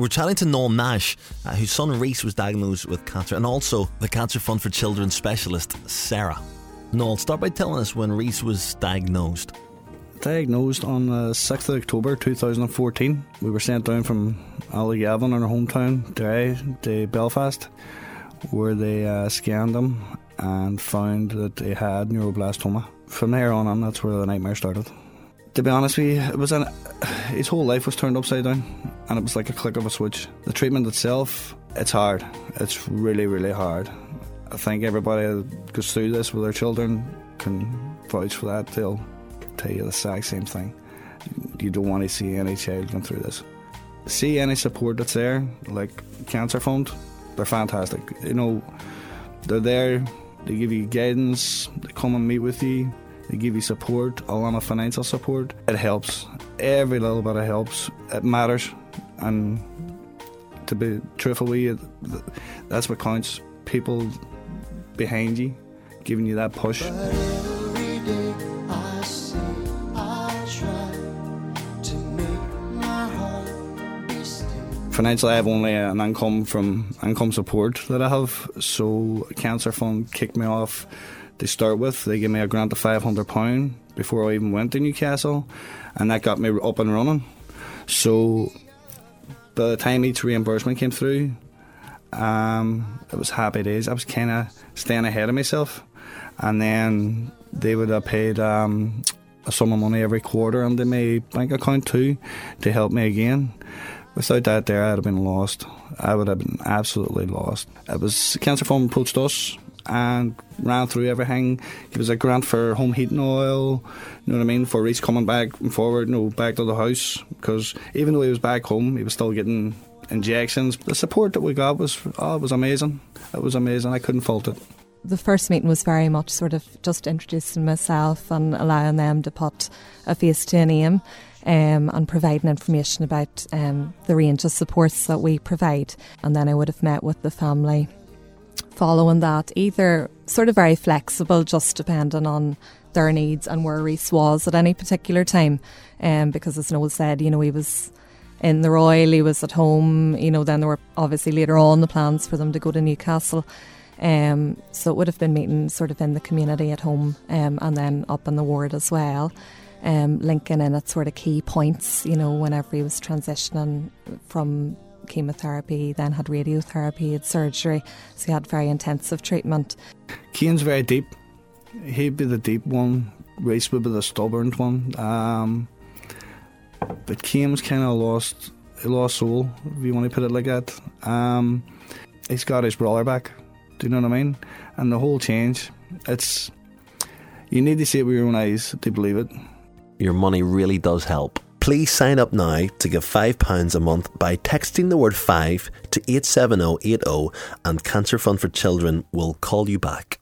We're chatting to Noel Nash, whose son Reese was diagnosed with cancer, and also the Cancer Fund for Children specialist, Sarah. Noel, start by telling us when Reese was diagnosed. Diagnosed on the 6th of October 2014. We were sent down from Allygavin, in our hometown, Derry, to Belfast, where they scanned him and found that he had neuroblastoma. From there on, that's where the nightmare started. To be honest with you, his whole life was turned upside down, and it was like a click of a switch. The treatment itself, it's hard. It's really, really hard. I think everybody that goes through this with their children can vouch for that. They'll tell you the exact same thing. You don't want to see any child going through this. See any support that's there, like Cancer Fund, they're fantastic. You know, they're there, they give you guidance, they come and meet with you, they give you support, a lot of financial support. It helps. Every little bit of helps. It matters. And to be truthful with you, that's what counts. People behind you, giving you that push. Financially, I have only an income support that I have. So Cancer Fund kicked me off to start with. They gave me a grant of £500 before I even went to Newcastle, and that got me up and running. So by the time each reimbursement came through, it was happy days. I was kind of staying ahead of myself, and then they would have paid a sum of money every quarter into my bank account too to help me again. Without that there, I'd have been lost. I would have been absolutely lost. It was Cancer Fund approached us and ran through everything. It was a grant for home heating oil, you know what I mean, for Reese coming back and forward, back to the house, because even though he was back home, he was still getting injections. The support that we got was amazing. It was amazing. I couldn't fault it. The first meeting was very much sort of just introducing myself and allowing them to put a face to a name. And providing information about the range of supports that we provide. And then I would have met with the family following that, either sort of very flexible, just depending on their needs and where Reese was at any particular time. Because as Noel said, he was in the Royal, he was at home, then there were obviously later on the plans for them to go to Newcastle. So it would have been meeting sort of in the community at home and then up in the ward as well. Linking in at sort of key points, whenever he was transitioning from chemotherapy, then had radiotherapy, had surgery, so he had very intensive treatment. Cian's very deep. He'd be the deep one, Reese would be the stubborn one. But Cian's kind of lost soul, if you want to put it like that. He's got his brother back, do you know what I mean? And the whole change, you need to see it with your own eyes to believe it. Your money really does help. Please sign up now to give £5 a month by texting the word 5 to 87080 and Cancer Fund for Children will call you back.